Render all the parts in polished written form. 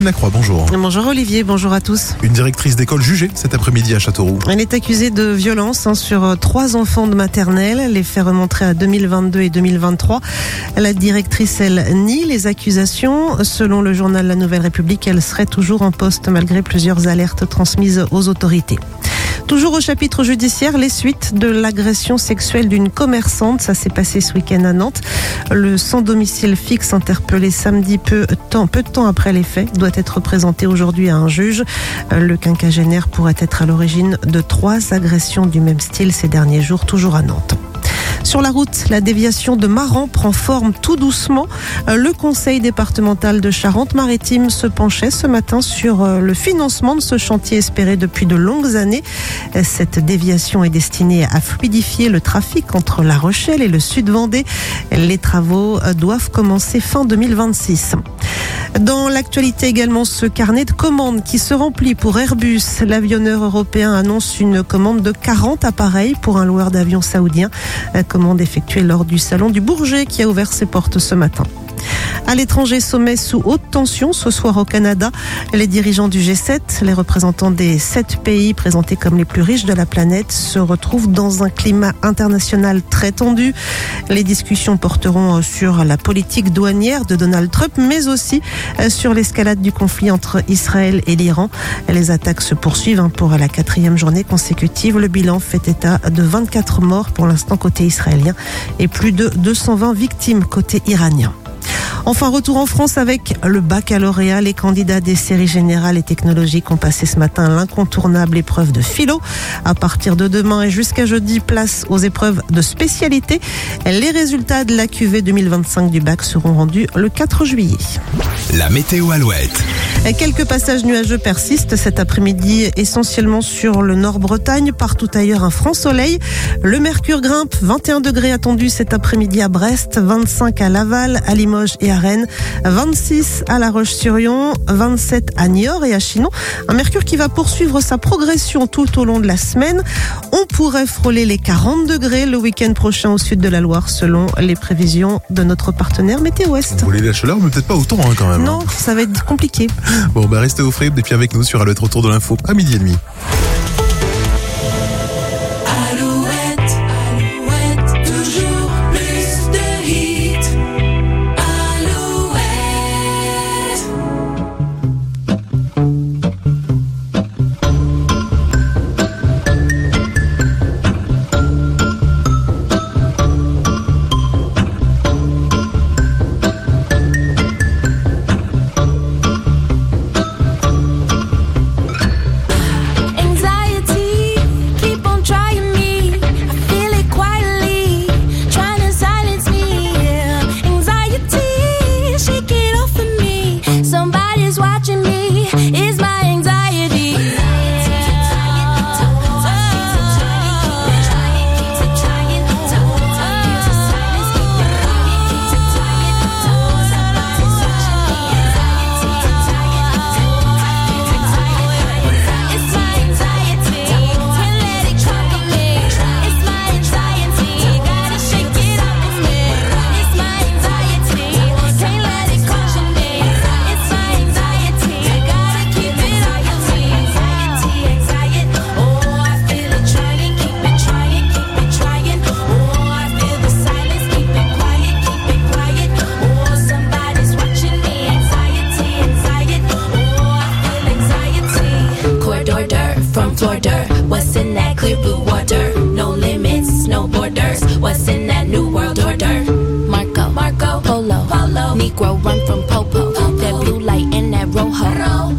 Lacroix, bonjour. Bonjour Olivier, bonjour à tous. Une directrice d'école jugée cet après-midi à Châteauroux. Elle est accusée de violence sur 3 enfants de maternelle. Les faits remonteraient à 2022 et 2023. La directrice, elle, nie les accusations. Selon le journal La Nouvelle République, elle serait toujours en poste malgré plusieurs alertes transmises aux autorités. Toujours au chapitre judiciaire, les suites de l'agression sexuelle d'une commerçante. Ça s'est passé ce week-end à Nantes. Le sans domicile fixe interpellé samedi peu de temps après les faits doit être présenté aujourd'hui à un juge. Le quinquagénaire pourrait être à l'origine de 3 agressions du même style ces derniers jours, toujours à Nantes. Sur la route, la déviation de Maran prend forme tout doucement. Le conseil départemental de Charente-Maritime se penchait ce matin sur le financement de ce chantier espéré depuis de longues années. Cette déviation est destinée à fluidifier le trafic entre La Rochelle et le Sud-Vendée. Les travaux doivent commencer fin 2026. Dans l'actualité également, ce carnet de commandes qui se remplit pour Airbus. L'avionneur européen annonce une commande de 40 appareils pour un loueur d'avions saoudien. Commande effectuée lors du salon du Bourget qui a ouvert ses portes ce matin. À l'étranger, sommet sous haute tension ce soir au Canada. Les dirigeants du G7, les représentants des 7 pays présentés comme les plus riches de la planète, se retrouvent dans un climat international très tendu. Les discussions porteront sur la politique douanière de Donald Trump, mais aussi sur l'escalade du conflit entre Israël et l'Iran. Les attaques se poursuivent pour la 4e journée consécutive. Le bilan fait état de 24 morts pour l'instant côté israélien et plus de 220 victimes côté iranien. Enfin, retour en France avec le baccalauréat. Les candidats des séries générales et technologiques ont passé ce matin l'incontournable épreuve de philo. À partir de demain et jusqu'à jeudi, place aux épreuves de spécialité. Les résultats de la QV 2025 du bac seront rendus le 4 juillet. La météo Alouette. Quelques passages nuageux persistent cet après-midi, essentiellement sur le Nord-Bretagne. Partout ailleurs, un franc soleil. Le mercure grimpe, 21 degrés attendus cet après-midi à Brest, 25 à Laval, à Limoges et à Rennes, 26 à La Roche-sur-Yon, 27 à Niort et à Chinon. Un mercure qui va poursuivre sa progression tout au long de la semaine. On pourrait frôler les 40 degrés le week-end prochain au sud de la Loire, selon les prévisions de notre partenaire Météo Ouest. Vous voulez la chaleur, mais peut-être pas autant quand même. Non, ça va être compliqué. Bon, restez au frais et puis avec nous sur Alouette Retour de l'info à 12h30. From Florida, what's in that clear blue water? No limits, no borders. What's in that new world order? Marco, Polo, Negro run from Popo. That blue light and that rojo.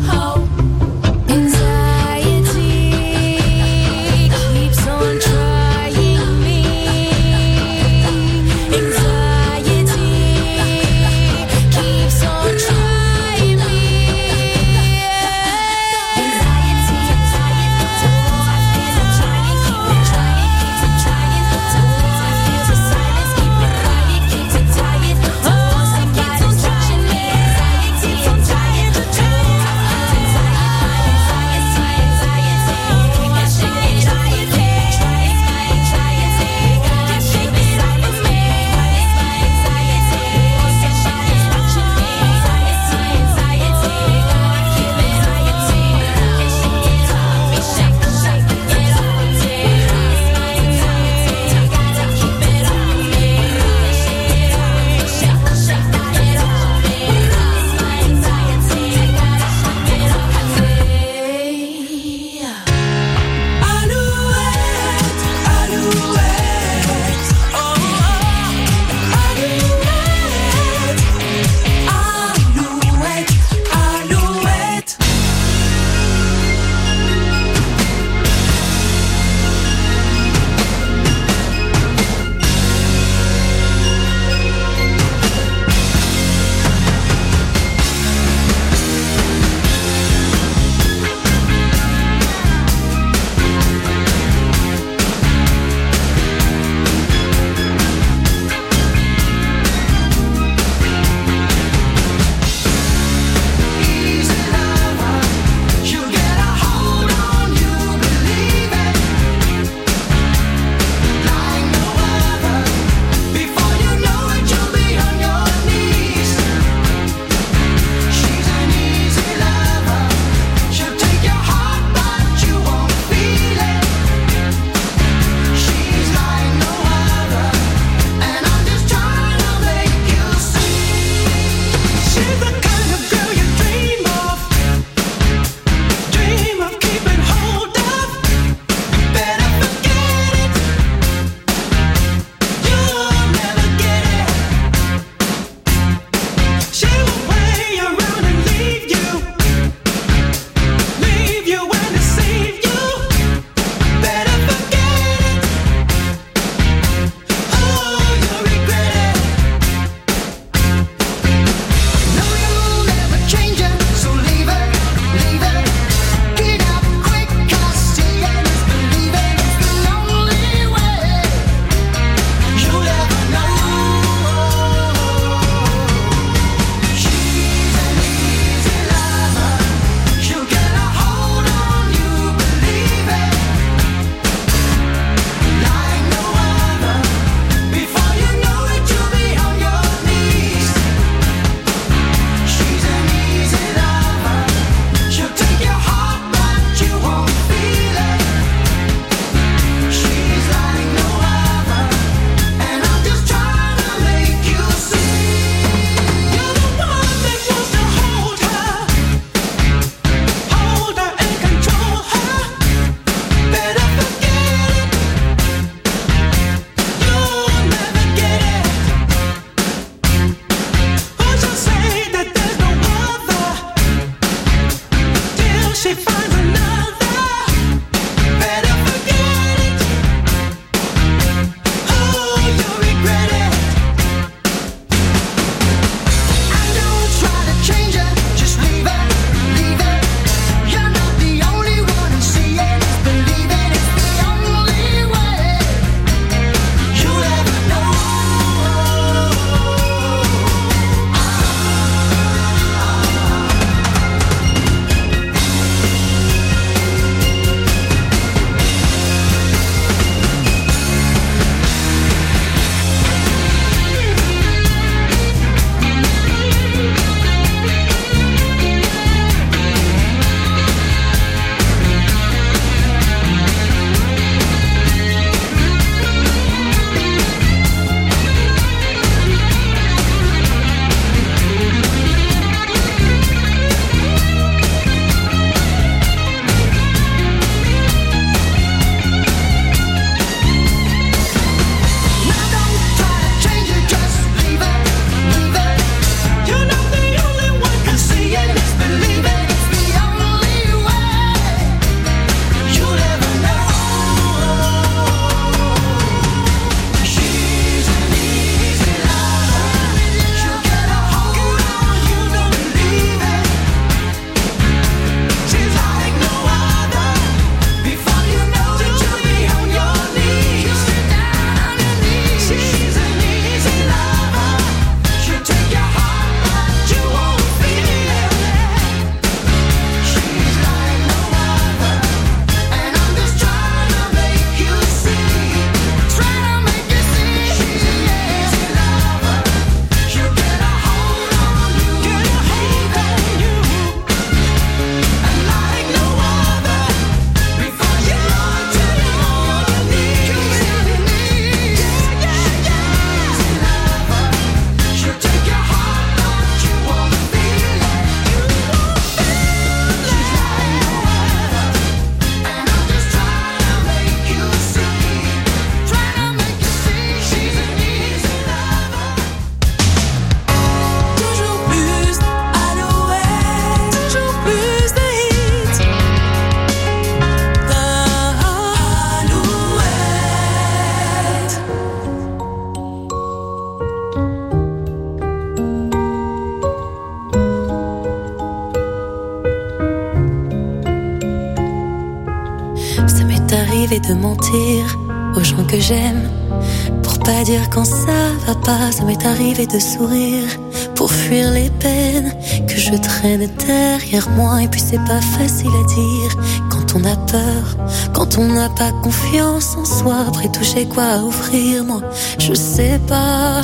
arrivé de mentir aux gens que j'aime, pour pas dire quand ça va pas. Ça m'est arrivé de sourire pour fuir les peines que je traîne derrière moi. Et puis c'est pas facile à dire quand on a peur, quand on n'a pas confiance en soi. Après tout j'ai quoi à offrir, moi je sais pas.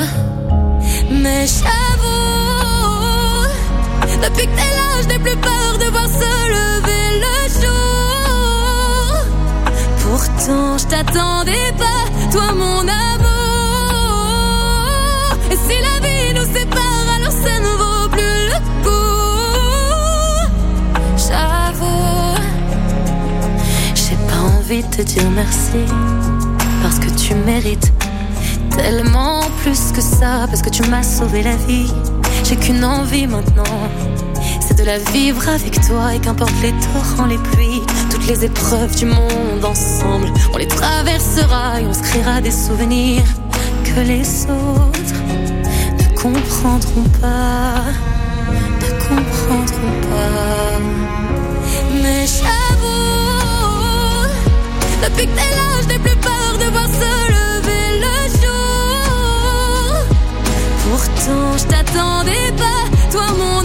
Mais j'avoue, depuis que t'es là, je n'ai plus peur de voir se lever le jour. Pourtant je t'attendais pas, toi mon amour. Et si la vie nous sépare, alors ça ne vaut plus le coup. J'avoue, j'ai pas envie de te dire merci, parce que tu mérites tellement plus que ça, parce que tu m'as sauvé la vie. J'ai qu'une envie maintenant, c'est de la vivre avec toi. Et qu'importe les torrents, les pluies, toutes les épreuves du monde, ensemble on les traversera et on se créera des souvenirs que les autres ne comprendront pas, ne comprendront pas. Mais j'avoue, depuis que t'es là, je n'ai plus peur de voir se lever le jour. Pourtant je t'attendais pas, toi mon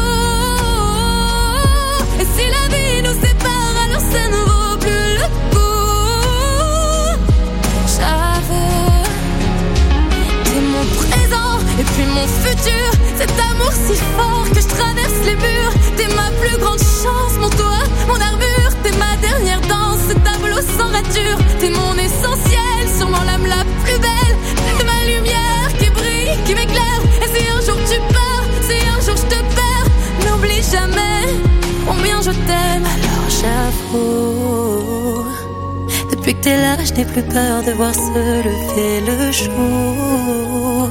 amour. Et si la vie nous sépare, alors ça ne vaut plus le coup. J'avoue, t'es mon présent et puis mon futur. Cet amour si fort que je traverse les murs. T'es ma plus grande chance, mon toit, mon armure. T'es ma dernière danse, ce tableau sans rature. T'es mon essentiel, sûrement l'âme la plus belle. T'es ma lumière qui brille, qui m'éclaire. Et si un jour tu pars, si un jour je te perds, n'oublie jamais combien je t'aime. Alors j'avoue, depuis que t'es là, je n'ai plus peur de voir se lever le jour.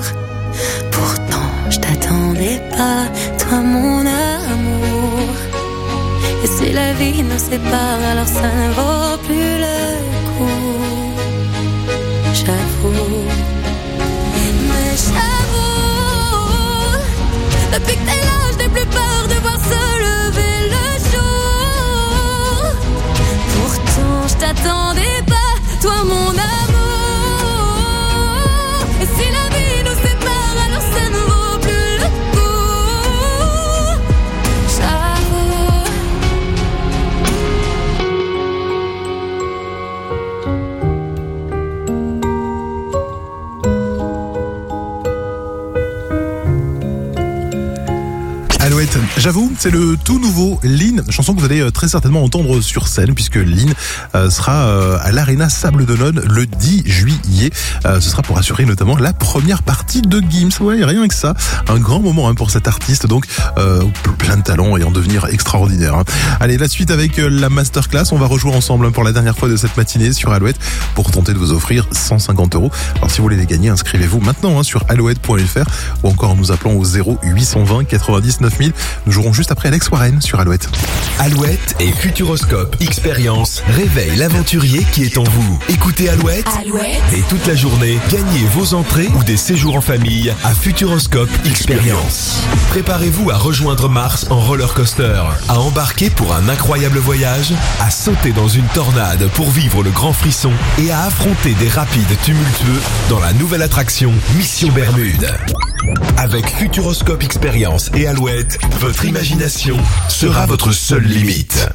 Pourtant je t'attendais pas, toi mon amour. Et si Si la vie nous sépare, alors ça ne vaut plus le coup. J'avoue, mais j'avoue, depuis que t'es là, je n'ai plus peur de voir se lever le jour. Pourtant, je t'attendais pas, toi mon amour. Et si la vie nous sépare, alors ça ne vaut plus le coup. J'avoue. Alouette, j'avoue, c'est le tout nouveau Lynn, chanson que vous allez très certainement entendre sur scène puisque Lynn sera à l'Arena Sable d'Olonne le 10 juillet. Ce sera pour assurer notamment la première partie de Gims. Ouais, rien que ça, un grand moment pour cet artiste, donc plein de talent et en devenir extraordinaire. Allez, la suite avec la masterclass, on va rejouer ensemble pour la dernière fois de cette matinée sur Alouette pour tenter de vous offrir 150 €. Alors si vous voulez les gagner, inscrivez-vous maintenant sur alouette.fr ou encore en nous appelant au 0820 90 9000. Nous jouerons juste après Alex Warren sur Alouette. Alouette et Futuroscope Expérience réveille l'aventurier qui est en vous. Écoutez Alouette, et toute la journée, gagnez vos entrées ou des séjours en famille à Futuroscope Expérience. Préparez-vous à rejoindre Mars en roller coaster, à embarquer pour un incroyable voyage, à sauter dans une tornade pour vivre le grand frisson et à affronter des rapides tumultueux dans la nouvelle attraction Mission Bermude. Avec Futuroscope Expérience et Alouette, votre imagination sera votre seule limite.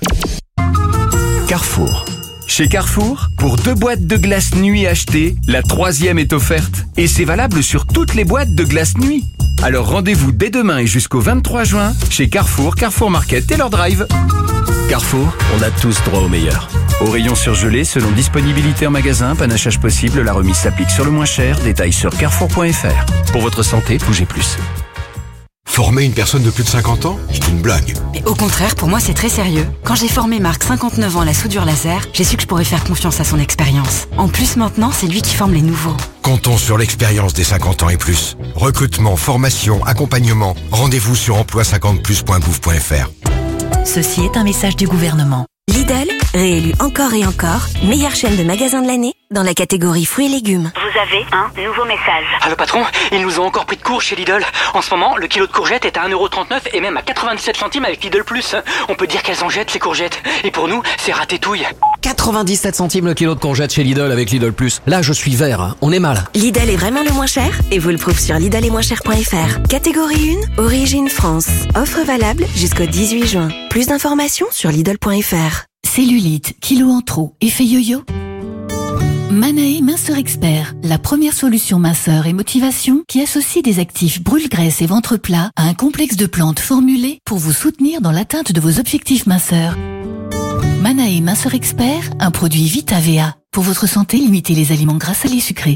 Carrefour. Chez Carrefour, pour 2 boîtes de glace nuit achetées, la 3e est offerte. Et c'est valable sur toutes les boîtes de glace nuit. Alors rendez-vous dès demain et jusqu'au 23 juin chez Carrefour, Carrefour Market et leur drive. Carrefour, on a tous droit au meilleur. Au rayon surgelé, selon disponibilité en magasin, panachage possible, la remise s'applique sur le moins cher. Détails sur carrefour.fr. Pour votre santé, bougez plus. Former une personne de plus de 50 ans, c'est une blague. Mais au contraire, pour moi, c'est très sérieux. Quand j'ai formé Marc, 59 ans, à la soudure laser, j'ai su que je pourrais faire confiance à son expérience. En plus, maintenant, c'est lui qui forme les nouveaux. Comptons sur l'expérience des 50 ans et plus. Recrutement, formation, accompagnement. Rendez-vous sur emploi50plus.gouv.fr. Ceci est un message du gouvernement. Lidl, réélu encore et encore, meilleure chaîne de magasins de l'année dans la catégorie fruits et légumes. Vous avez un nouveau message. Allô patron, ils nous ont encore pris de court chez Lidl. En ce moment, le kilo de courgettes est à 1,39€ et même à 97 centimes avec Lidl Plus. On peut dire qu'elles en jettent ces courgettes. Et pour nous, c'est ratatouille. 97 centimes le kilo de courgettes chez Lidl avec Lidl Plus. Là, je suis vert, on est mal. Lidl est vraiment le moins cher et vous le prouve sur lidl-et-moins-cher.fr. Catégorie 1, origine France. Offre valable jusqu'au 18 juin. Plus d'informations sur lidl.fr. Cellulite, kilos en trop, effet yo-yo. Manae Minceur Expert, la première solution minceur et motivation qui associe des actifs brûle-graisse et ventre plat à un complexe de plantes formulées pour vous soutenir dans l'atteinte de vos objectifs minceurs. Manae Minceur Expert, un produit VitaVA. Pour votre santé, limitez les aliments gras, salés, sucrés.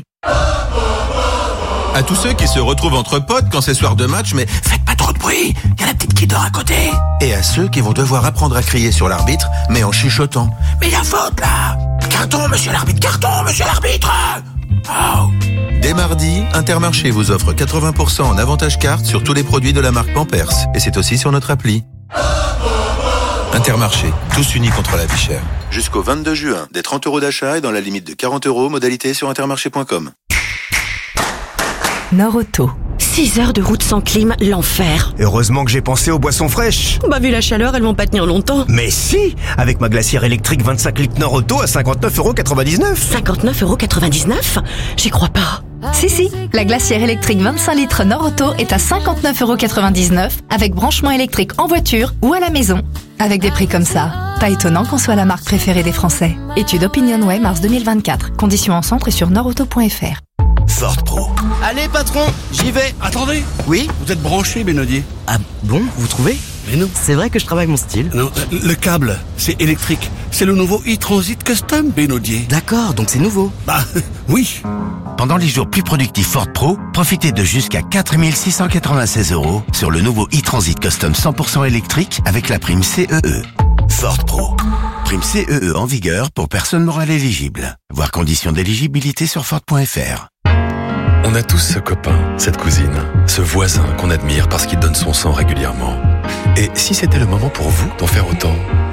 À tous ceux qui se retrouvent entre potes quand c'est soir de match, mais faites pas trop de bruit, y a la petite qui dort à côté. Et à ceux qui vont devoir apprendre à crier sur l'arbitre, mais en chuchotant. Mais la faute là! Carton, monsieur l'arbitre, carton, monsieur l'arbitre! Oh. Dès mardi, Intermarché vous offre 80% en avantage carte sur tous les produits de la marque Pampers. Et c'est aussi sur notre appli. Intermarché, tous unis contre la vie chère. Jusqu'au 22 juin, des 30 € d'achat et dans la limite de 40 €, modalité sur intermarché.com. Nord-Auto. 6 heures de route sans clim, l'enfer. Heureusement que j'ai pensé aux boissons fraîches. Bah vu la chaleur, elles vont pas tenir longtemps. Mais si, avec ma glacière électrique 25 litres Nord-Auto à 59,99 €. 59,99 €? J'y crois pas. Si, la glacière électrique 25 litres Nord-Auto est à 59,99 € avec branchement électrique en voiture ou à la maison. Avec des prix comme ça, pas étonnant qu'on soit la marque préférée des Français. Étude OpinionWay mars 2024. Conditions en centre et sur nordauto.fr. Ford Pro. Allez patron, j'y vais. Attendez. Oui? Vous êtes branché, Bénodier. Ah bon, vous trouvez? Mais non. C'est vrai que je travaille mon style. Non, le câble, c'est électrique. C'est le nouveau e-Transit Custom, Bénodier. D'accord, donc c'est nouveau. Bah, oui. Pendant les jours plus productifs Ford Pro, profitez de jusqu'à 4 696 € sur le nouveau e-Transit Custom 100% électrique avec la prime CEE. Ford Pro. Prime CEE en vigueur pour personnes morales éligibles. Voir conditions d'éligibilité sur Ford.fr. On a tous ce copain, cette cousine, ce voisin qu'on admire parce qu'il donne son sang régulièrement. Et si c'était le moment pour vous d'en faire autant ?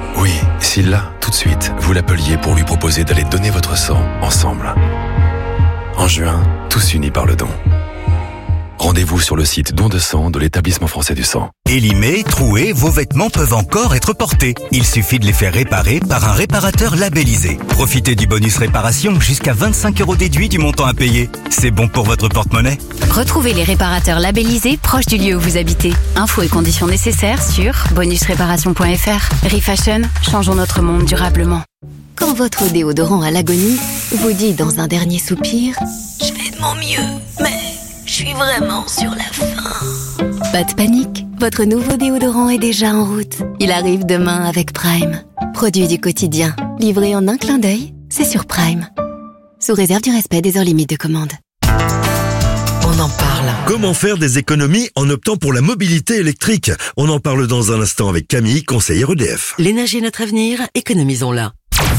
si là, tout de suite, vous l'appeliez pour lui proposer d'aller donner votre sang ensemble? En juin, tous unis par le don. Rendez-vous sur le site don de sang de l'Établissement français du sang. Élimés, troués, vos vêtements peuvent encore être portés. Il suffit de les faire réparer par un réparateur labellisé. Profitez du bonus réparation jusqu'à 25 € déduit du montant à payer. C'est bon pour votre porte-monnaie. Retrouvez les réparateurs labellisés proches du lieu où vous habitez. Infos et conditions nécessaires sur bonusréparation.fr. Refashion, changeons notre monde durablement. Quand votre déodorant à l'agonie vous dit dans un dernier soupir « Je fais de mon mieux, mais je suis vraiment sur la fin ». Pas de panique, votre nouveau déodorant est déjà en route. Il arrive demain avec Prime. Produit du quotidien, livré en un clin d'œil, c'est sur Prime. Sous réserve du respect des heures limites de commande. On en parle. Comment faire des économies en optant pour la mobilité électrique? On en parle dans un instant avec Camille, conseillère EDF. L'énergie est notre avenir, économisons-la.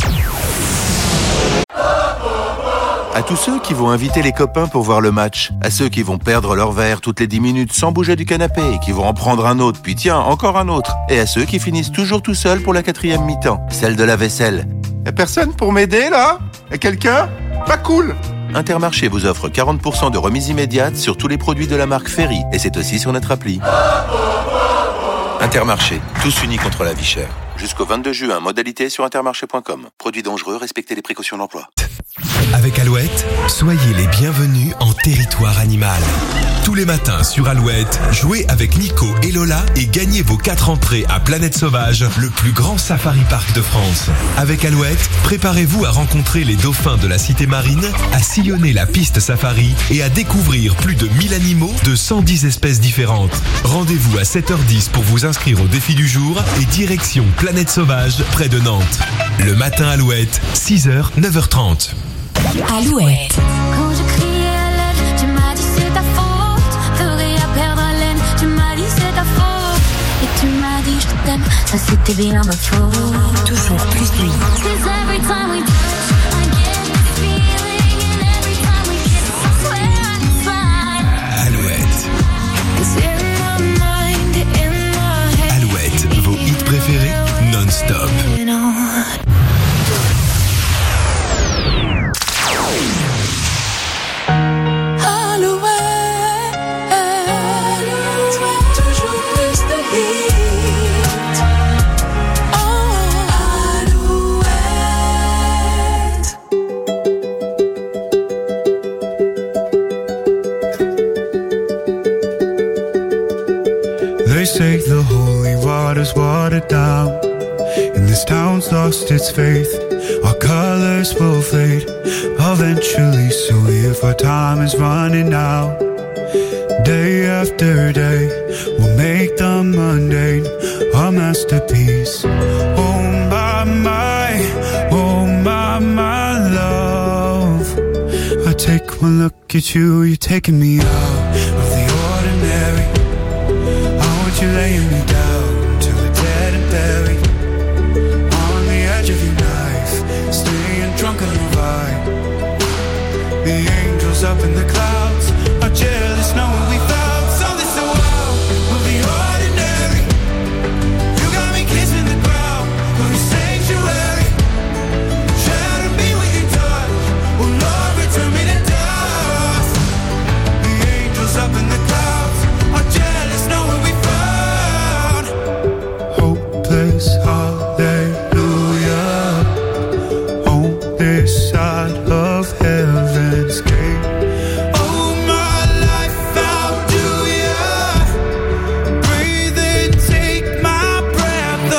À tous ceux qui vont inviter les copains pour voir le match, à ceux qui vont perdre leur verre toutes les 10 minutes sans bouger du canapé et qui vont en prendre un autre, puis tiens, encore un autre, et à ceux qui finissent toujours tout seuls pour la 4e mi-temps, celle de la vaisselle. Y'a personne pour m'aider là? Y'a quelqu'un? Pas cool! Intermarché vous offre 40% de remise immédiate sur tous les produits de la marque Ferry, et c'est aussi sur notre appli. Intermarché, tous unis contre la vie chère. Jusqu'au 22 juin, modalité sur intermarché.com. Produits dangereux, respectez les précautions d'emploi. Avec Alouette, soyez les bienvenus en territoire animal. Tous les matins sur Alouette, jouez avec Nico et Lola et gagnez vos 4 entrées à Planète Sauvage, le plus grand safari park de France. Avec Alouette, préparez-vous à rencontrer les dauphins de la Cité Marine, à sillonner la piste safari et à découvrir plus de 1000 animaux de 110 espèces différentes. Rendez-vous à 7h10 pour vous inscrire au défi du jour et direction Planète Sauvage près de Nantes. Le matin Alouette, 6h, 9h30. Alouette. Quand je criais à l'aide, tu m'as dit c'est ta faute. Ferais à perdre haleine, tu m'as dit c'est ta faute. Et tu m'as dit je t'aime, ça c'était bien ma faute. Toujours plus lui. Cause every time we touch, I get this feeling. And every time we kiss, I swear I'm fine. Alouette. Cause you're in my mind, in my head. Alouette, vos hits préférés non-stop. You know. They say the holy water's watered down, and this town's lost its faith. Our colors will fade eventually, so if our time is running out, day after day, we'll make the mundane a masterpiece. Oh my love, I take one look at you, you're taking me out of the ordinary. You're laying me down till we're dead and buried on the edge of your knife, staying drunk on the vibe. The angels up in the clouds are jealous knowing we found something so wild of the ordinary. You got me kissing the ground of your sanctuary, trying to be with your touch. Oh Lord, return me to dust. The angels up in the clouds are jealous knowing we found hallelujah on this side of heaven's gate. Oh my life, how do ya breathe and take my breath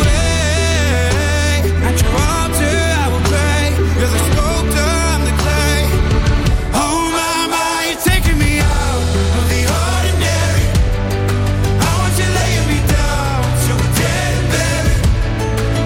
away? At your altar I will pray, you're the sculptor, I'm the clay. Oh my, you're taking me out of the ordinary. I want you laying me down so we're dead and buried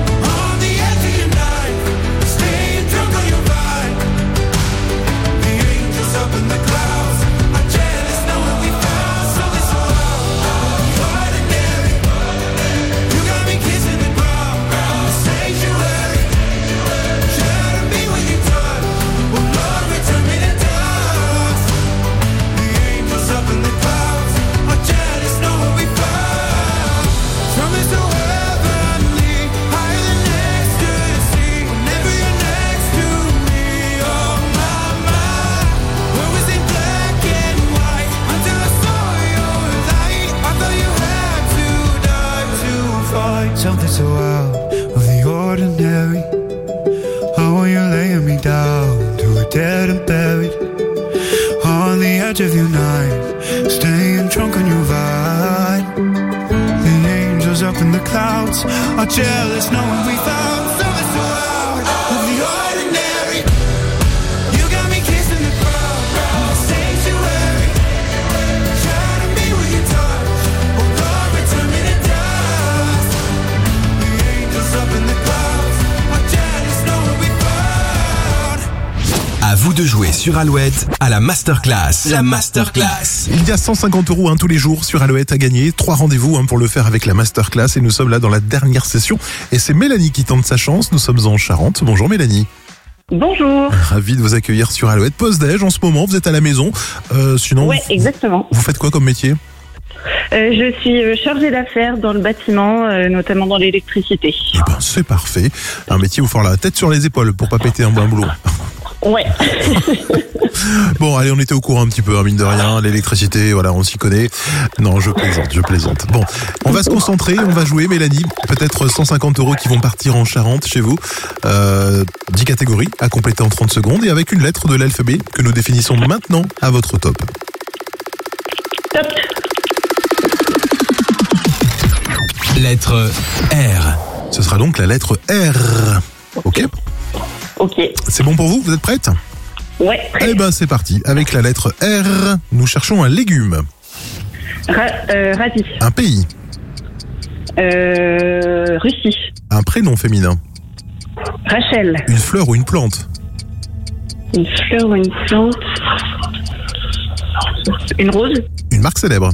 something so out of the ordinary. How are you laying me down to a dead and buried on the edge of your night, staying drunk on your vine. The angels up in the clouds are jealous knowing we found something so out of the ordinary. You got me kissing the crowd, the sanctuary. Shadow me with your touch, oh Lord, return me to dust. The angels up in the clouds are jealous knowing we found. À vous de jouer sur Alouette à la Masterclass. La Masterclass. Il y a 150 € tous les jours sur Alouette à gagner. 3 rendez-vous pour le faire avec la Masterclass. Et nous sommes là dans la dernière session. Et c'est Mélanie qui tente sa chance. Nous sommes en Charente. Bonjour Mélanie. Bonjour. Ravi de vous accueillir sur Alouette. Pause-déj en ce moment. Vous êtes à la maison. Sinon, ouais, exactement. Vous faites quoi comme métier ? Je suis chargée d'affaires dans le bâtiment, notamment dans l'électricité. Eh ben, c'est parfait. Un métier où il faut avoir la tête sur les épaules pour pas péter un bon boulot. Ouais. Bon, allez, on était au courant un petit peu, mine de rien, l'électricité, voilà, on s'y connaît. Non, je plaisante. Bon, on va se concentrer, on va jouer, Mélanie. Peut-être 150 € qui vont partir en Charente, chez vous. 10 catégories à compléter en 30 secondes et avec une lettre de l'alphabet que nous définissons maintenant à votre top. Top. Lettre R. Ce sera donc la lettre R. Ok. Ok. C'est bon pour vous ? Vous êtes prête ? Ouais. Eh ben c'est parti. Avec la lettre R, nous cherchons un légume. Radis. Un pays. Russie. Un prénom féminin. Rachel. Une fleur ou une plante. Une fleur ou une plante. Une rose. Une marque célèbre.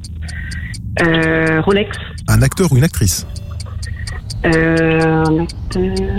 Rolex. Un acteur ou une actrice. Un acteur.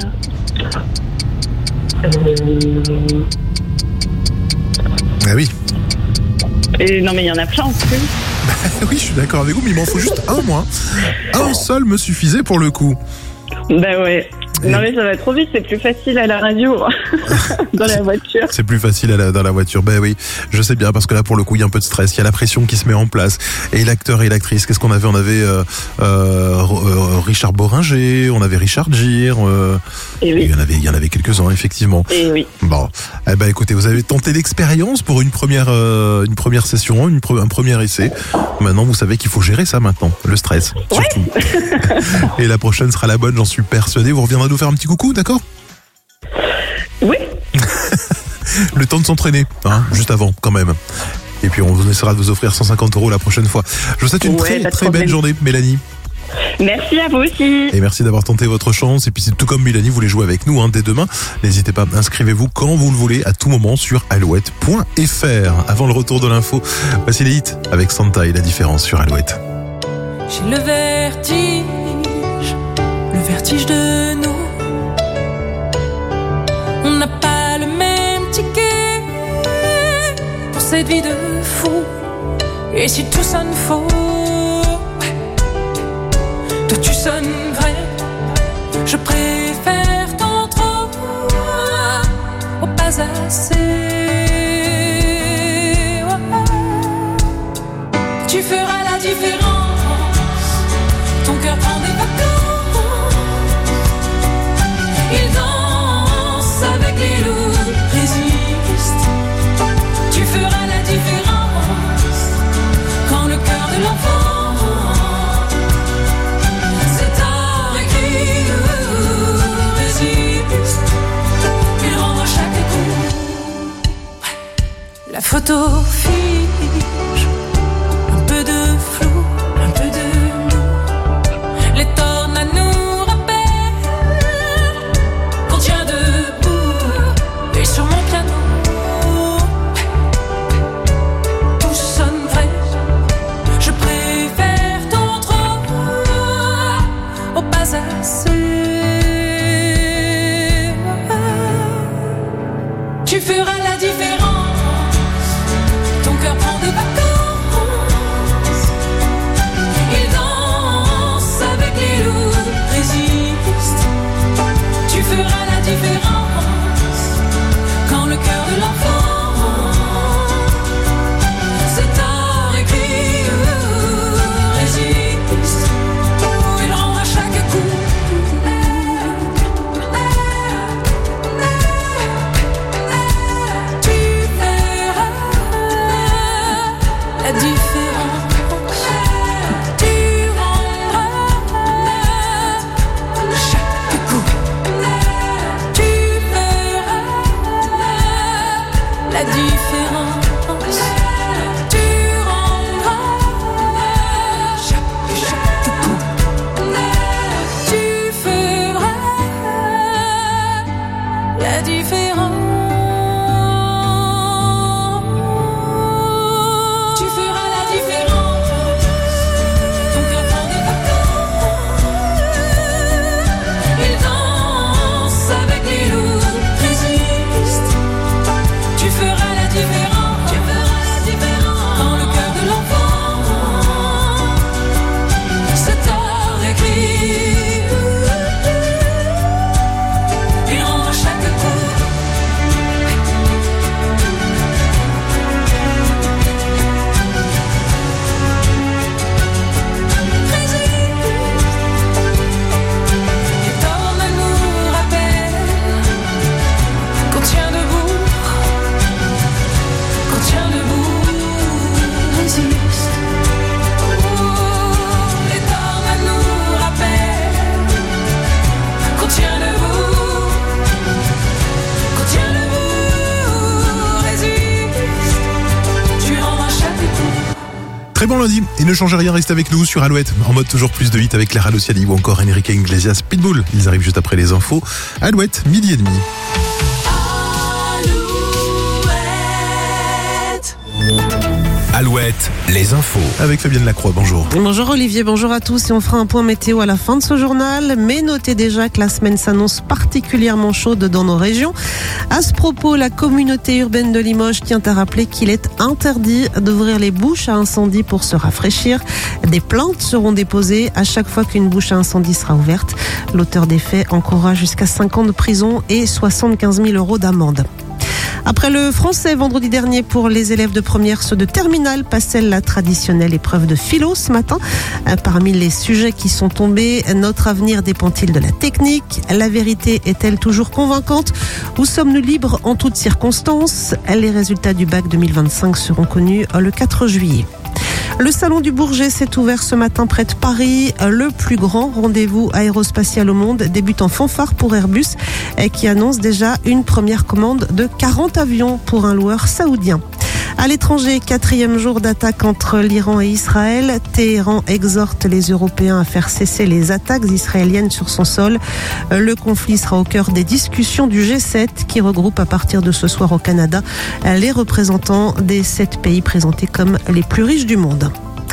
Ah oui. Non mais il y en a plein en plus. Oui, je suis d'accord avec vous, mais il m'en faut juste un, moi. Un seul me suffisait pour le coup. Bah ouais. Non mais ça va trop vite, c'est plus facile à la radio, dans la voiture. C'est plus facile dans la voiture, ben oui, je sais bien, parce que là pour le coup il y a un peu de stress, il y a la pression qui se met en place. Et l'acteur et l'actrice, qu'est-ce qu'on avait ? On avait Richard Boringer, on avait Richard Gere, et oui. il y en avait quelques-uns effectivement. Et oui. Bon, eh ben écoutez, vous avez tenté l'expérience pour une première session, un premier essai. Maintenant vous savez qu'il faut gérer ça maintenant, le stress, surtout. Ouais. Et la prochaine sera la bonne, j'en suis persuadé. Vous reviendrez nous faire un petit coucou, d'accord ? Oui. Le temps de s'entraîner, juste avant, quand même. Et puis on essaiera de vous offrir 150 € la prochaine fois. Je vous souhaite une très belle journée, Mélanie. Merci à vous aussi. Et merci d'avoir tenté votre chance. Et puis c'est tout comme Mélanie, vous voulez jouer avec nous dès demain. N'hésitez pas, inscrivez-vous quand vous le voulez, à tout moment sur alouette.fr. Avant le retour de l'info, voici les hits avec Santa et La Différence sur Alouette. J'ai le vertige de nous. On n'a pas le même ticket pour cette vie de fou. Et si tout sonne faux, toi tu sonnes vrai. Je préfère ton trop au pas assez. Tu feras la différence. Ton cœur prend des vacances. Il danse avec les loups, résiste. Tu feras la différence quand le cœur de l'enfant s'est arrêté, résiste. Il rendra chaque coup. La photo fige, un peu de flou, un peu de nous. Les tornades nous rappellent qu'on tient debout. Et sur mon piano, tout sonne vrai. Je préfère ton trop au pas assez. Tu feras la différence. Ton cœur prend des vacances. Il danse avec les loups, résiste. Tu feras la différence quand le cœur de l'enfant s'est arrêté, résiste. Il rendra chaque coup. Très bon lundi, il ne change rien, reste avec nous sur Alouette, en mode toujours plus de hits avec Clara Luciani ou encore Enrique Iglesias, Pitbull. Ils arrivent juste après les infos. Alouette, 12h30. Alouette, les infos. Avec Fabienne Lacroix, bonjour. Bonjour Olivier, bonjour à tous. Et on fera un point météo à la fin de ce journal. Mais notez déjà que la semaine s'annonce particulièrement chaude dans nos régions. À ce propos, la communauté urbaine de Limoges tient à rappeler qu'il est interdit d'ouvrir les bouches à incendie pour se rafraîchir. Des plaintes seront déposées à chaque fois qu'une bouche à incendie sera ouverte. L'auteur des faits encourra jusqu'à 5 ans de prison et 75 000 € d'amende. Après le français vendredi dernier pour les élèves de première, ceux de terminale passaient la traditionnelle épreuve de philo ce matin. Parmi les sujets qui sont tombés, notre avenir dépend-il de la technique? La vérité est-elle toujours convaincante? Où sommes-nous libres en toutes circonstances? Les résultats du bac 2025 seront connus le 4 juillet. Le salon du Bourget s'est ouvert ce matin près de Paris. Le plus grand rendez-vous aérospatial au monde débute en fanfare pour Airbus qui annonce déjà une première commande de 40 avions pour un loueur saoudien. À l'étranger, 4e jour d'attaque entre l'Iran et Israël. Téhéran exhorte les Européens à faire cesser les attaques israéliennes sur son sol. Le conflit sera au cœur des discussions du G7 qui regroupe à partir de ce soir au Canada les représentants des 7 pays présentés comme les plus riches du monde.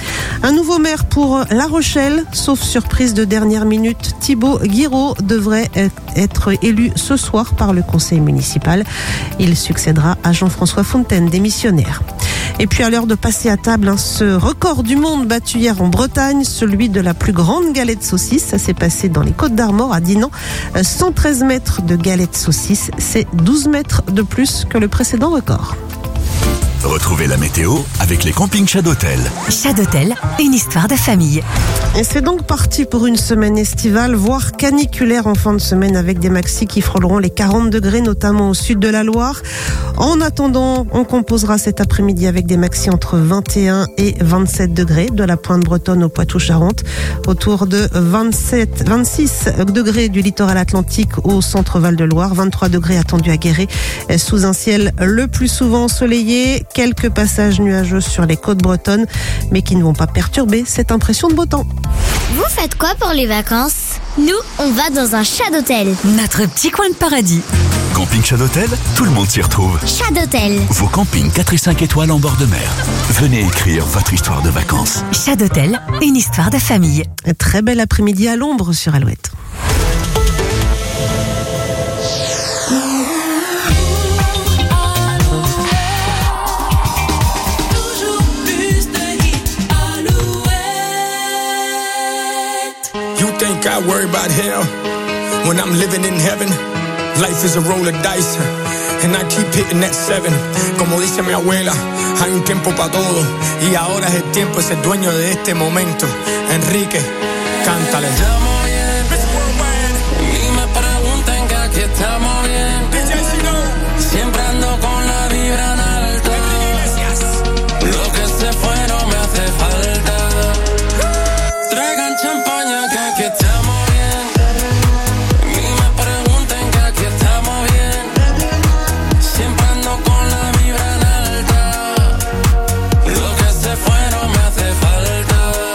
Un nouveau maire pour La Rochelle, sauf surprise de dernière minute, Thibaut Guiraud devrait être élu ce soir par le conseil municipal. Il succédera à Jean-François Fontaine, démissionnaire. Et puis à l'heure de passer à table, ce record du monde battu hier en Bretagne, celui de la plus grande galette saucisse, ça s'est passé dans les Côtes-d'Armor à Dinan. 113 mètres de galette saucisse, c'est 12 mètres de plus que le précédent record. Retrouvez la météo avec les campings Chadotel. Chadotel, une histoire de famille. Et c'est donc parti pour une semaine estivale, voire caniculaire en fin de semaine avec des maxis qui frôleront les 40 degrés, notamment au sud de la Loire. En attendant, on composera cet après-midi avec des maxis entre 21 et 27 degrés, de la pointe bretonne au Poitou-Charentes, autour de 26 degrés du littoral atlantique au centre Val-de-Loire, 23 degrés attendus à Guéret, sous un ciel le plus souvent ensoleillé. Quelques passages nuageux sur les côtes bretonnes, mais qui ne vont pas perturber cette impression de beau temps. Vous faites quoi pour les vacances? Nous, on va dans un Chadotel. Notre petit coin de paradis. Camping Chadotel, tout le monde s'y retrouve. Chadotel. Vos campings 4 et 5 étoiles en bord de mer. Venez écrire votre histoire de vacances. Chadotel, une histoire de famille. Un très bel après-midi à l'ombre sur Alouette. Think I worry about hell when I'm living in heaven. Life is a roll of dice and I keep hitting that 7. Como dice mi abuela, hay un tiempo para todo y ahora es el tiempo de ser dueño de este momento. Enrique, cántale. Estamos bien, y me preguntan que aquí estamos bien. Siempre ando con la vibra en alto. Lo que se fue no me hace falta. Traigan champaña que aquí estamos bien. Y me pregunten que aquí estamos bien. Siempre ando con la vibra en alta. Lo que se fue no me hace falta.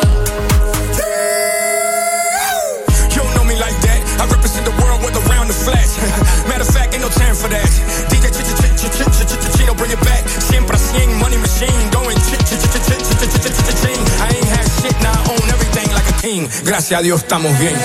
You don't know me like that. I represent the world with around the flash. Matter of fact, ain't no time for that. DJ Chino, bring it back. Siempre 100, money machine. Going I ain't had shit, now I own everything like a king. Gracias a Dios estamos bien.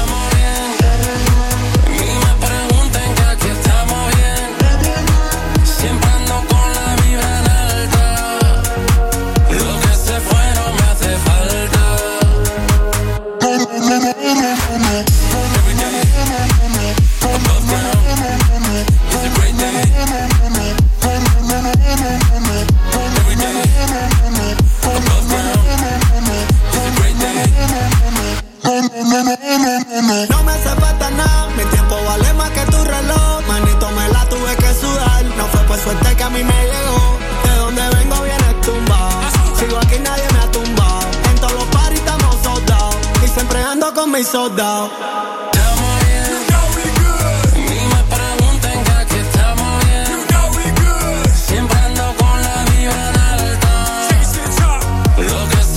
No me hace falta nada, mi tiempo vale más que tu reloj. Manito, me la tuve que sudar, no fue por suerte que a mí me llegó. De donde vengo vienes tumbado, sigo aquí nadie me ha tumbado. En todos los parties estamos soldados, y siempre ando con mis soldados. Siempre ando con la vibra en alta. Lo que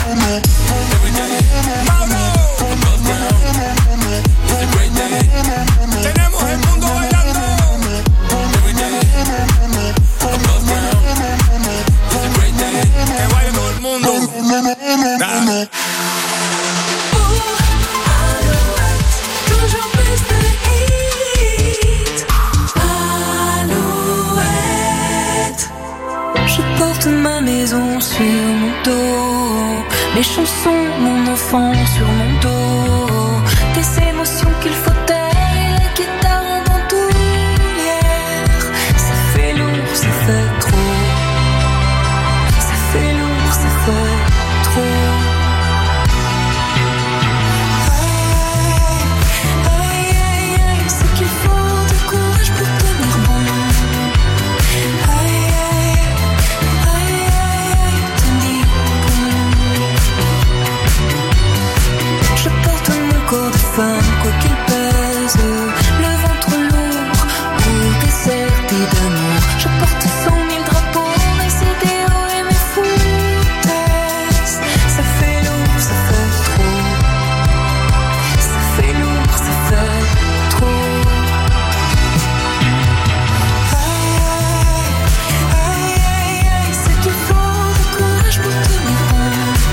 Tenemos el mundo bailando. Que baile todo el mundo. Nah. Toujours plus de hits. Alouette. Je porte ma maison sur mon dos, mes chansons, mon enfant sur mon dos, des émotions qu'il faut taire et la guitare en bandoulière. Ça fait lourd, ça fait trop. Ça fait lourd, ça fait trop. C'est qu'il faut du courage pour tenir bon. Tenir bon. Je porte mon corps de femme, quoi qu'il pèse, le ventre lourd ou déserté d'amour. Je porte 100 000 drapeaux, mes idéaux et mes foutaises. Ça fait lourd, ça fait trop. Ça fait lourd, ça fait trop. C'est qu'il faut du courage pour tenir bon.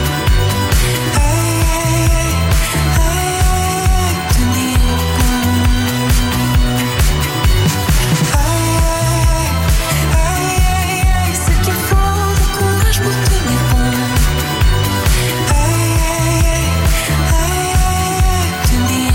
Tenir bon. C'est qu'il faut du courage pour tenir bon. Tenir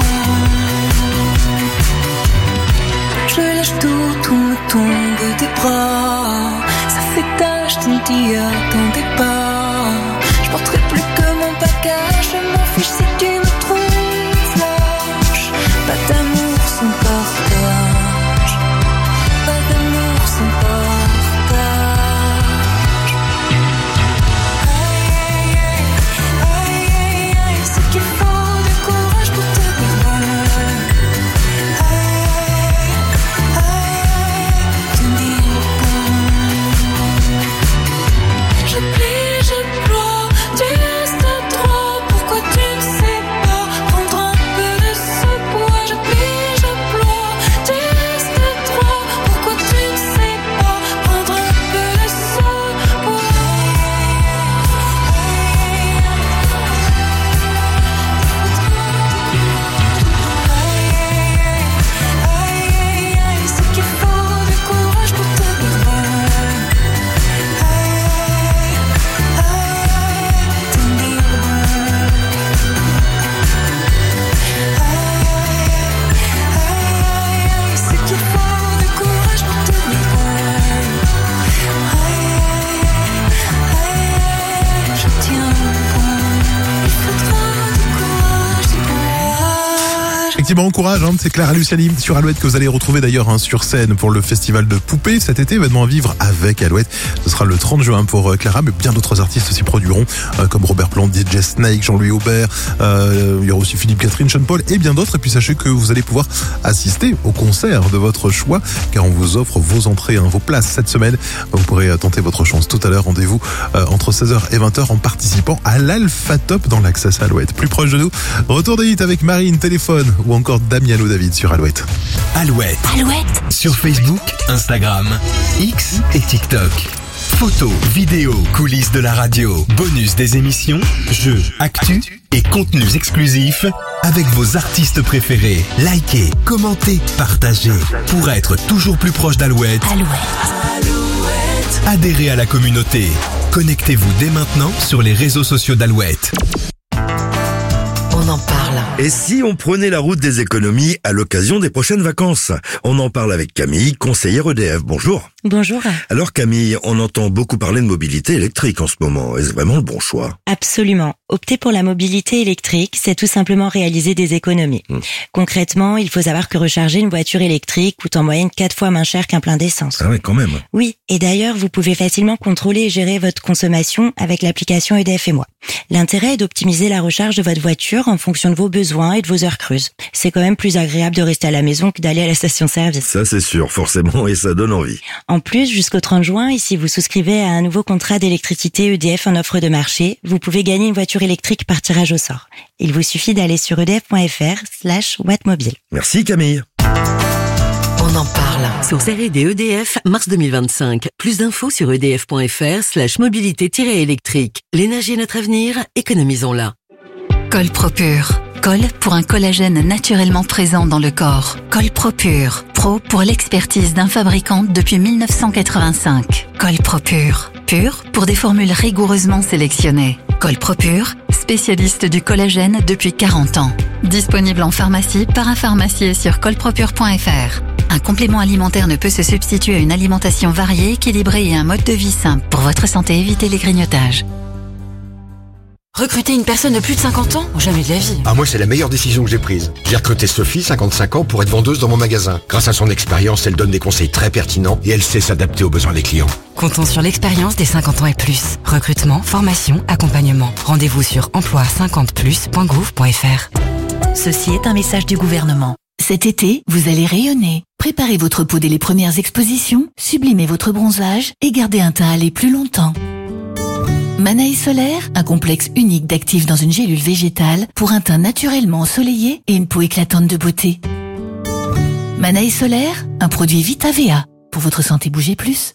bon. Je lâche tout me tombe des bras. Ça fait tâche, tu ne t'y attendais pas. Je porterai plus que mon bagage. Je m'en fiche si tu me trouves lâche. Pas d'amour sans partage. Pas d'amour sans partage. C'est qu'il faut du courage pour tenir bon. Tenir bon. Je plie, je ploie, tu restes droit. Pourquoi tu ne sais pas prendre un peu de ce poids? Je plie, je ploie, tu restes droit. Pourquoi tu ne sais pas prendre un peu de ce poids? C'est qu'il faut du courage pour tenir bon. Tenir bon. C'est qu'il faut du courage pour tenir bon. Je tiens bon. Il faudra du courage, du courage. Effectivement, courage, c'est Clara Luciani sur Alouette que vous allez retrouver d'ailleurs sur scène pour le festival de poupées cet été, événement à vivre avec Alouette. Ce sera le 30 juin pour Clara, mais bien d'autres artistes aussi produiront, comme Robert Plant, DJ Snake, Jean-Louis Aubert, il y aura aussi Philippe Catherine, Sean Paul et bien d'autres. Et puis sachez que vous allez pouvoir assister au concert de votre choix, car on vous offre vos entrées, vos places cette semaine. Vous pourrez tenter votre chance tout à l'heure. Rendez-vous entre 16h et 20h en participant à l'Alpha Top dans l'Access Alouette. Plus proche de nous, retour des hits avec Marine, Téléphone ou encore Damiano David sur Alouette. Alouette. Sur Facebook, Instagram, X et TikTok. Photos, vidéos, coulisses de la radio, bonus des émissions, jeux, actus et contenus exclusifs avec vos artistes préférés. Likez, commentez, partagez pour être toujours plus proche d'Alouette. Adhérez à la communauté. Connectez-vous dès maintenant sur les réseaux sociaux d'Alouette. On en parle. Et si on prenait la route des économies à l'occasion des prochaines vacances? On en parle avec Camille, conseillère EDF. Bonjour. Bonjour. Alors Camille, on entend beaucoup parler de mobilité électrique en ce moment. Est-ce vraiment le bon choix? Absolument. Opter pour la mobilité électrique, c'est tout simplement réaliser des économies. Concrètement, il faut savoir que recharger une voiture électrique coûte en moyenne 4 fois moins cher qu'un plein d'essence. Ah ouais, quand même. Oui, et d'ailleurs, vous pouvez facilement contrôler et gérer votre consommation avec l'application EDF et moi. L'intérêt est d'optimiser la recharge de votre voiture en fonction de vos besoins et de vos heures creuses. C'est quand même plus agréable de rester à la maison que d'aller à la station-service. Ça c'est sûr, forcément, et ça donne envie. En En plus, jusqu'au 30 juin, et si vous souscrivez à un nouveau contrat d'électricité EDF en offre de marché, vous pouvez gagner une voiture électrique par tirage au sort. Il vous suffit d'aller sur edf.fr/wattmobile. Merci Camille. On en parle. Sur série des EDF, mars 2025. Plus d'infos sur edf.fr/mobilité-électrique. L'énergie est notre avenir, économisons-la. Colpropure. Col pour un collagène naturellement présent dans le corps. Colpropure. Pro pour l'expertise d'un fabricant depuis 1985. Colpropure. Pur pour des formules rigoureusement sélectionnées. Colpropure, spécialiste du collagène depuis 40 ans. Disponible en pharmacie, parapharmacie et sur colpropure.fr. Un complément alimentaire ne peut se substituer à une alimentation variée, équilibrée et un mode de vie simple. Pour votre santé, évitez les grignotages. Recruter une personne de plus de 50 ans? Jamais de la vie. Ah, moi, c'est la meilleure décision que j'ai prise. J'ai recruté Sophie, 55 ans, pour être vendeuse dans mon magasin. Grâce à son expérience, elle donne des conseils très pertinents et elle sait s'adapter aux besoins des clients. Comptons sur l'expérience des 50 ans et plus. Recrutement, formation, accompagnement. Rendez-vous sur emploi50plus.gouv.fr. Ceci est un message du gouvernement. Cet été, vous allez rayonner. Préparez votre peau dès les premières expositions, sublimez votre bronzage et gardez un teint hâlé plus longtemps. Manaï Solaire, un complexe unique d'actifs dans une gélule végétale pour un teint naturellement ensoleillé et une peau éclatante de beauté. Manaï Solaire, un produit Vitavea. Pour votre santé, bougez plus.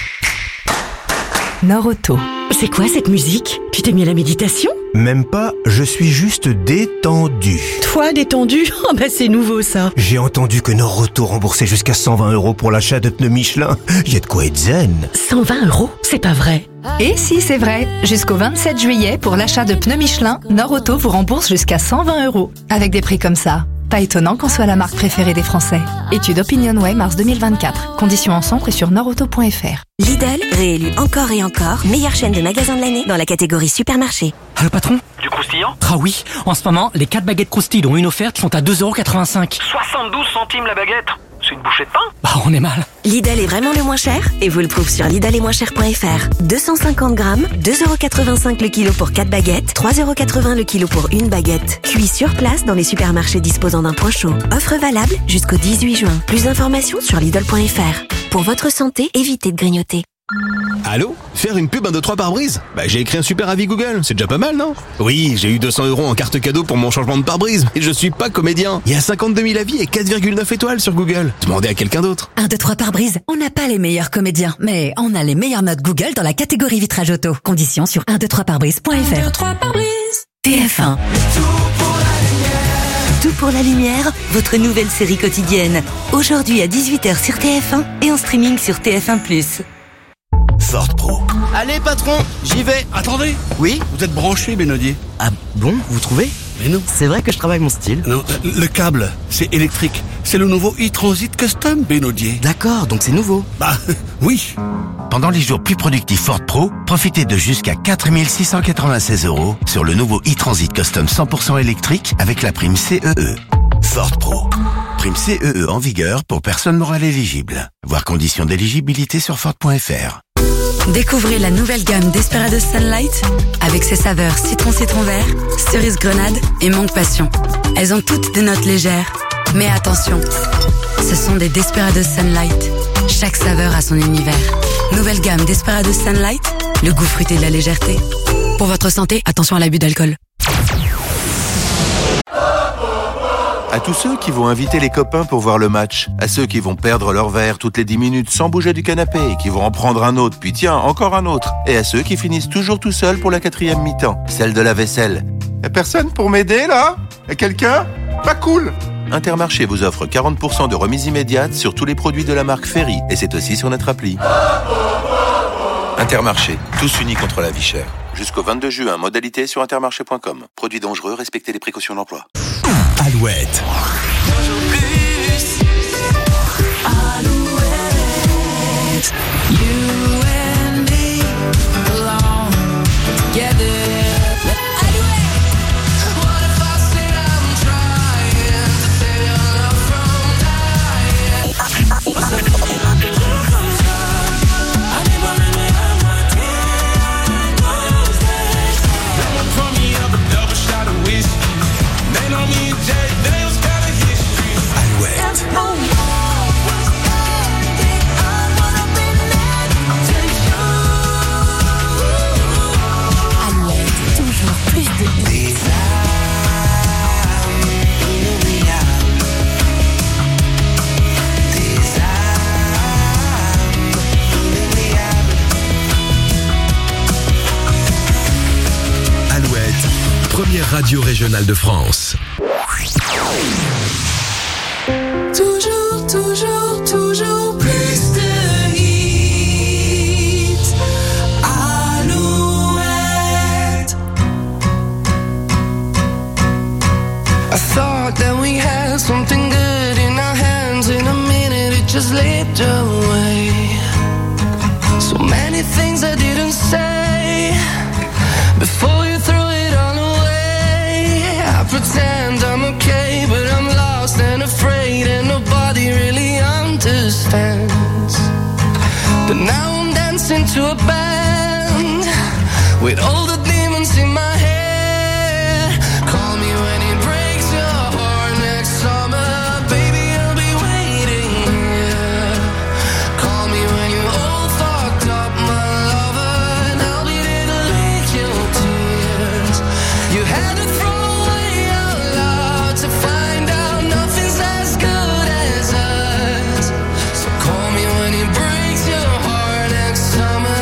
Nord-Auto. C'est quoi cette musique? Tu t'es mis à la méditation? Même pas, je suis juste détendu. Toi, détendu? Oh bah c'est nouveau ça. J'ai entendu que Nord-Auto remboursait jusqu'à 120 € pour l'achat de pneus Michelin. Y a de quoi être zen. 120 €? C'est pas vrai. Et si c'est vrai, jusqu'au 27 juillet, pour l'achat de pneus Michelin, Nord-Auto vous rembourse jusqu'à 120 €. Avec des prix comme ça. Pas étonnant qu'on soit la marque préférée des Français. Étude OpinionWay mars 2024. Conditions en centre et sur nordauto.fr. Lidl, réélu encore et encore, meilleure chaîne de magasins de l'année dans la catégorie supermarché. Allô patron? Du croustillant? Ah oui, en ce moment, les 4 baguettes croustilles dont une offerte sont à 2,85 €. 72 centimes la baguette? C'est une bouchée de pain? Bah on est mal. Lidl est vraiment le moins cher et vous le trouve sur lidl-et-moins-cher.fr. 250 grammes, 2,85 € le kilo pour 4 baguettes, 3,80 € le kilo pour une baguette. Cuit sur place dans les supermarchés disposant d'un point chaud. Offre valable jusqu'au 18 juin. Plus d'informations sur lidl.fr. Pour votre santé, évitez de grignoter. Allô? Faire une pub 1, 2, 3 pare-brise? Bah j'ai écrit un super avis Google, c'est déjà pas mal, non? Oui, j'ai eu 200 € en carte cadeau pour mon changement de pare-brise, mais je suis pas comédien. Il y a 52 000 avis et 4,9 étoiles sur Google. Demandez à quelqu'un d'autre. 1, 2, 3 pare-brise. On n'a pas les meilleurs comédiens, mais on a les meilleures notes Google dans la catégorie vitrage auto. Conditions sur 123pare-brise.fr. 1, 2, 3 pare-brise. TF1. Tout pour la lumière, votre nouvelle série quotidienne. Aujourd'hui à 18h sur TF1 et en streaming sur TF1+. Ford Pro. Allez patron, j'y vais. Attendez. Oui? Vous êtes branché, Benodier? Ah bon, vous trouvez? Mais non. C'est vrai que je travaille mon style. Non, le câble, c'est électrique. C'est le nouveau e-Transit Custom, Benodier. D'accord, donc c'est nouveau. Bah, oui. Pendant les jours plus productifs Ford Pro, profitez de jusqu'à 4 696 € sur le nouveau e-Transit Custom 100% électrique avec la prime CEE. Ford Pro. Prime CEE en vigueur pour personnes morales éligibles. Voir conditions d'éligibilité sur Ford.fr. Découvrez la nouvelle gamme Desperados Sunlight avec ses saveurs citron vert, cerise grenade et mangue passion. Elles ont toutes des notes légères. Mais attention, ce sont des Desperados Sunlight. Chaque saveur a son univers. Nouvelle gamme Desperados Sunlight, le goût fruité de la légèreté. Pour votre santé, attention à l'abus d'alcool. À tous ceux qui vont inviter les copains pour voir le match, à ceux qui vont perdre leur verre toutes les 10 minutes sans bouger du canapé et qui vont en prendre un autre, puis tiens, encore un autre, et à ceux qui finissent toujours tout seuls pour la 4e mi-temps, celle de la vaisselle. Y'a personne pour m'aider là? Y'a quelqu'un? Pas cool! Intermarché vous offre 40% de remise immédiate sur tous les produits de la marque Ferry, et c'est aussi sur notre appli. Intermarché, tous unis contre la vie chère. Jusqu'au 22 juin, modalité sur intermarché.com. Produits dangereux, respectez les précautions d'emploi. Alouette. première radio régionale de France. Toujours, toujours, toujours plus de hits. Alouette. I thought that we had something good in our hands. In a minute it just slipped away. So many things I didn't say before you threw it all away. I pretend I'm okay, but I'm lost and afraid, and nobody really understands. But now I'm dancing to a band with all the demons in my head. Call me when it breaks your heart next summer, baby, I'll be waiting here. Call me when you're all fucked up, my lover, and I'll be there to lick your tears. You had to throw away your love to find out nothing's as good as us. So call me when it breaks your heart next summer.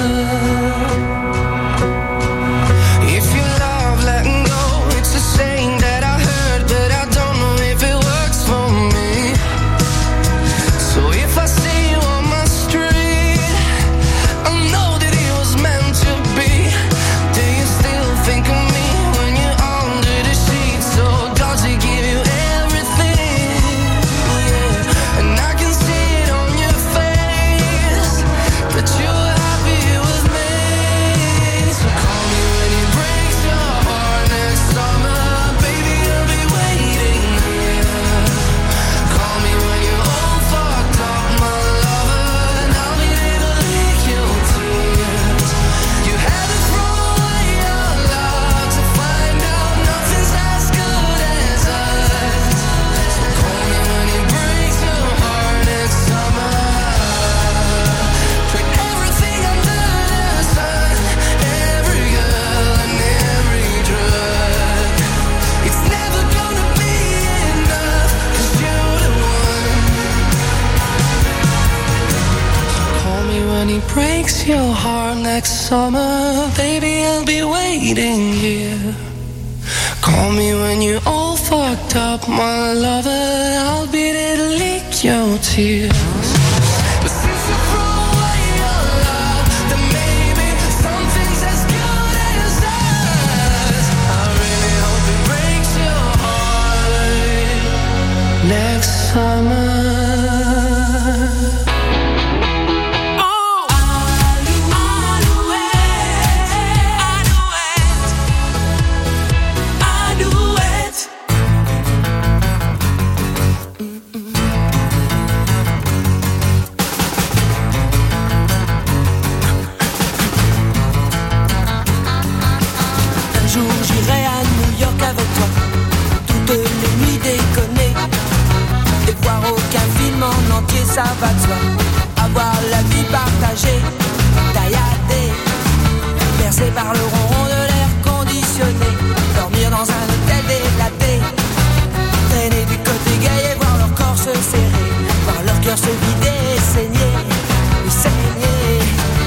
If you love letting go, it's a saying that I heard, but I don't know if it works for me. So if I see you on my street, I know that it was meant to be. Do you still think of me when you're under the sheets? So does he give you everything? Yeah, and I can see it on your face that you're happy with me. So call me when it breaks your heart next summer, baby, I'll be waiting here. Call me when you're all fucked up, my lover, and I'll be there to lick your tears. You had to throw away your love to find out nothing's as good as us. So call me when it breaks your heart next summer. Put everything under the sun, every girl and every drug. It's never gonna be enough, 'cause you're the one. Call me when he breaks your heart next summer, baby, I'll be waiting here. Call me when you're all fucked up, my lover, I'll be there to lick your tears. But since you threw away your love, then maybe something's as good as us. I really hope it breaks your heart next summer. Un jour j'irai à New York avec toi, toutes les nuits déconner, et voir aucun film en entier, ça va de soi. Avoir la vie partagée, tailladée, bercée par le ronron de l'air conditionné, dormir dans un hôtel délaté, traîner du côté gay et voir leur corps se serrer, voir leur cœur se vider et saigner, saigner.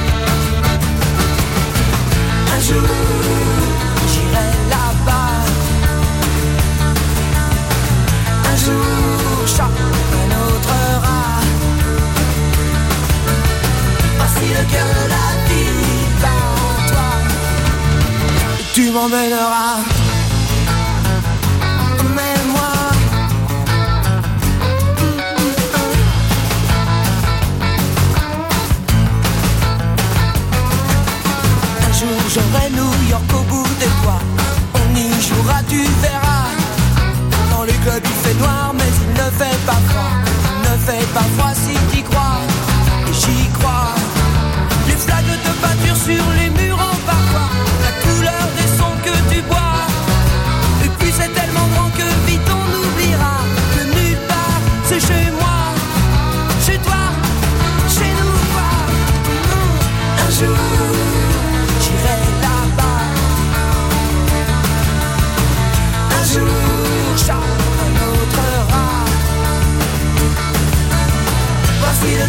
Un jour j'irai là-bas, un jour chat, un autre rat. Voici le cœur de la vie par en toi, tu m'emmèneras. Emmène-moi. Un jour j'aurai New York au bout des doigts, on y jouera, tu verras. Dans les clubs il fait noir mais il ne fait pas froid. Il ne fait pas froid si t'y crois, et j'y crois. Les flaques de peinture sur les murs en parfois, la couleur des sons que tu bois. Et puis c'est tellement grand que vite on oubliera que nulle part c'est chez moi, chez toi, chez nous quoi. Un jour j'irai là-bas, un jour chat, un autre rat. Voici le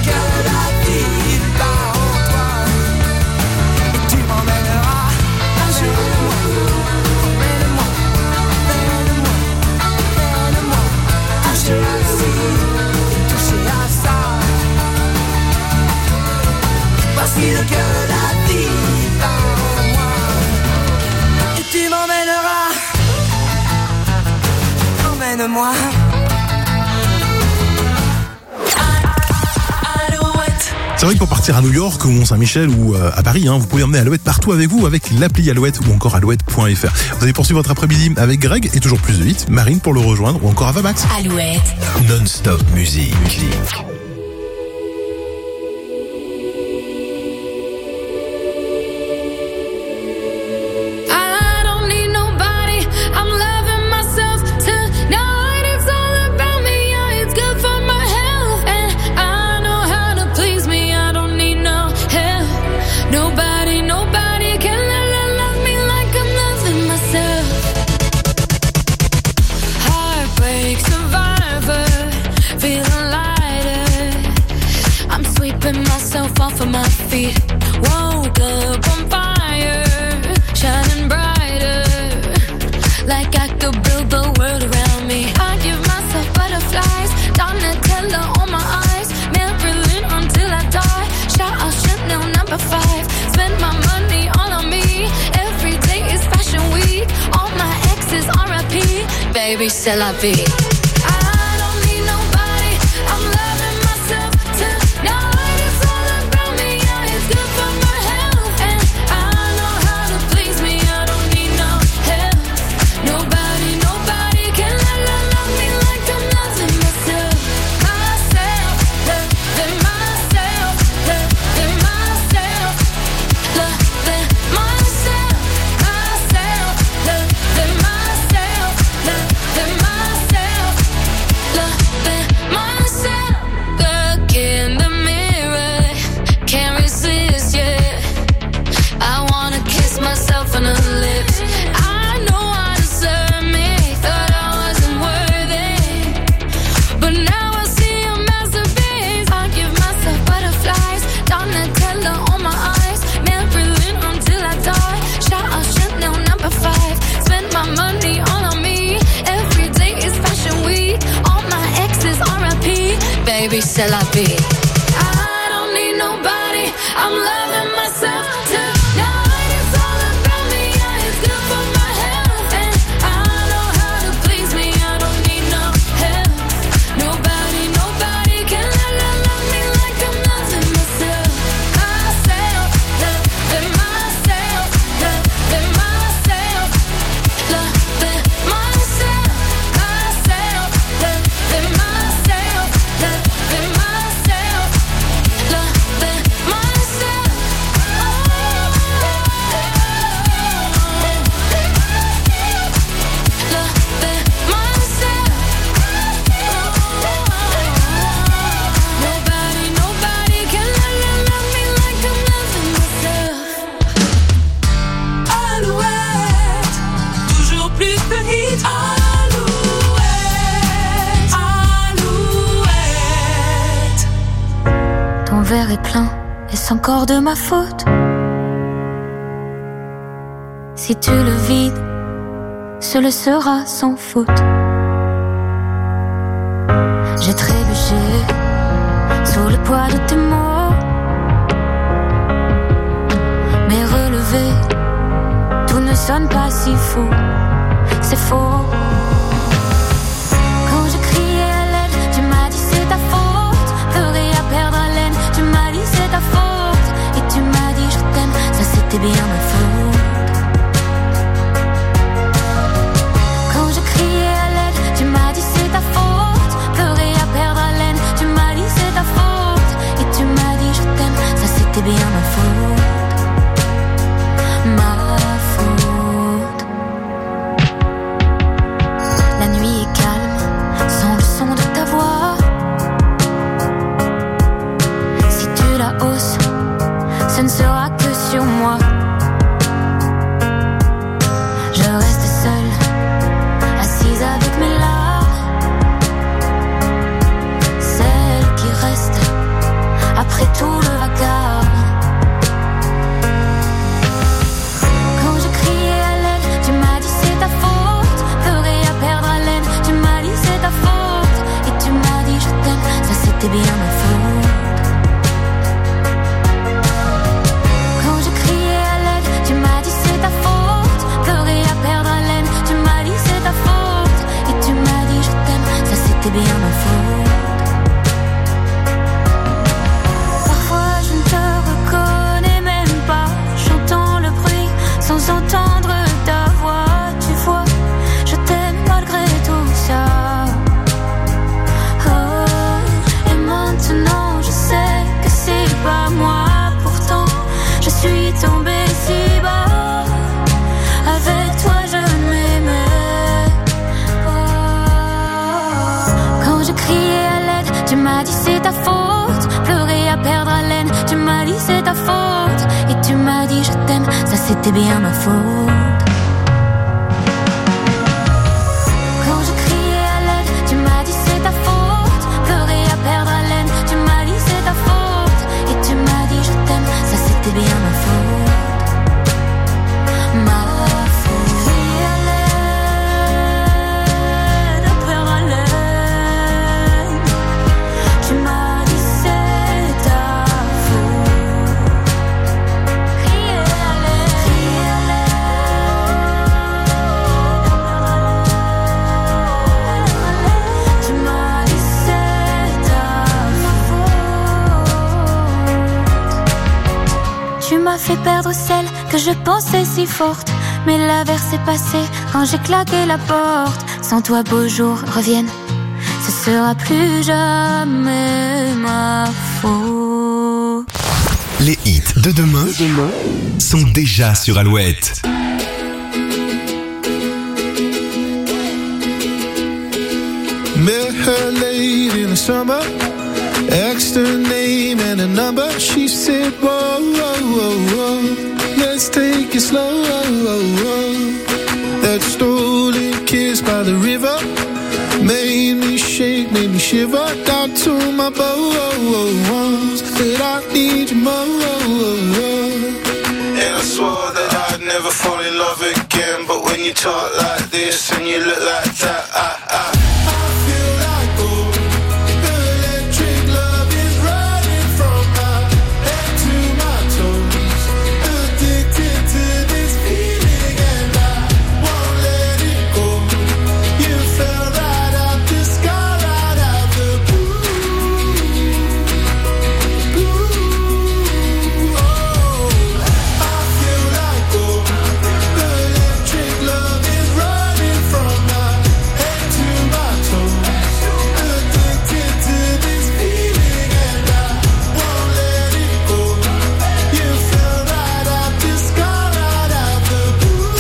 va. Emmène-moi. C'est vrai que pour partir à New York ou Mont-Saint-Michel ou à Paris, vous pouvez emmener Alouette partout avec vous avec l'appli Alouette ou encore alouette.fr. Vous allez poursuivre votre après-midi avec Greg et toujours plus de hits, Marine pour le rejoindre ou encore Avamax. Alouette. Non-stop musique. Off of my feet, woke up on fire, shining brighter, like I could build the world around me. I give myself butterflies, Donatella on my eyes, Marilyn until I die. Shout out Chanel number 5, spend my money all on me. Every day is fashion week, all my exes R.I.P. Baby, c'est la vie. Baby, c'est la vie. I don't need nobody, I'm loving myself tonight. It's all about me, yeah, it's good for my health. And I know how to please me, I don't need no help. Nobody can love me like I'm loving myself. Myself, loving myself, loving myself, loving myself, myself, loving myself, loving myself, loving myself. Nobody can love me like I'm loving myself. Alouette, toujours plus de hits. Alouette. Ton verre est plein, est-ce encore de ma faute? Si tu le vides, ce le sera sans faute. J'ai trébuché sous le poids de tes mots, mais relevé, tout ne sonne pas si faux. C'est faux. Quand je criais à l'aide, tu m'as dit c'est ta faute. Pleurer à perdre haleine, tu m'as dit c'est ta faute. Et tu m'as dit je t'aime, ça c'était bien ma faute. Quand je criais à l'aide, tu m'as dit c'est ta faute. Pleurer à perdre haleine, tu m'as dit c'est ta faute. Et tu m'as dit je t'aime, ça c'était bien ma faute. Ma faute. La nuit est calme, sans le son de ta voix. Si tu la hausses, ce ne sera que sur moi. ta faute. Et tu m'as dit je t'aime, ça c'était bien ma faute. Quand je criais à l'aide, tu m'as dit c'est ta faute. Pleurer à perdre haleine, tu m'as dit c'est ta faute. Et tu m'as dit je t'aime, ça c'était bien ma faute. Ma faute. Crier à l'aide, à perdre haleine, tu m'as dit c'est ta faute. Crier à l'aide, tu m'as dit c'est ta faute. Tu m'as fait perdre celle que je pensais si forte, mais l'averse est passée quand j'ai claqué la porte. Sans toi beaux jours reviennent, ce sera plus jamais ma faute. Les hits de demain sont déjà sur Alouette. Met her late in the summer, asked her name and a number. She said, whoa, whoa, whoa, whoa, let's take it slow. That stolen kiss by the river made me shake, made me shiver. Down to my bones, said I need you more. And I swore that I'd never fall in love again. But when you talk like this and you look like that, I feel like gold. Electric love is running from my head to my toes. Addicted to this feeling and I won't let it go. You fell right out the sky, right out the blue. Oh, I feel like gold. Electric love is running from my head to my toes. Addicted to this feeling and I won't let it go. You fell right out the sky, right out the blue.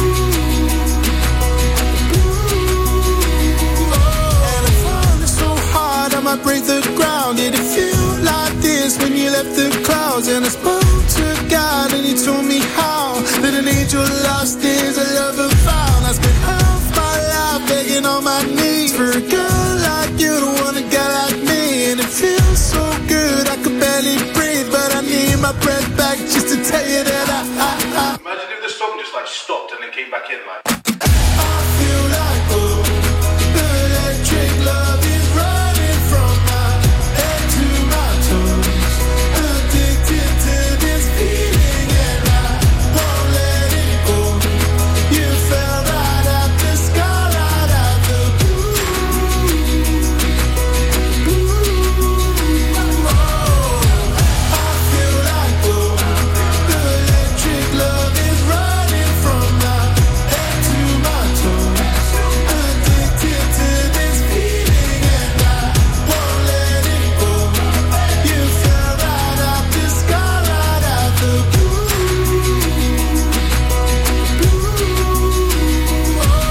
And I'm falling so hard I might break the ground. Did it feel like this when you left the clouds? And I spoke to God and he told me how that an angel lost is a lover found. I spent half my life begging on my knees for a girl like you to want a guy like me. And it feels so good I could barely breathe, but I need my breath back just to tell you that I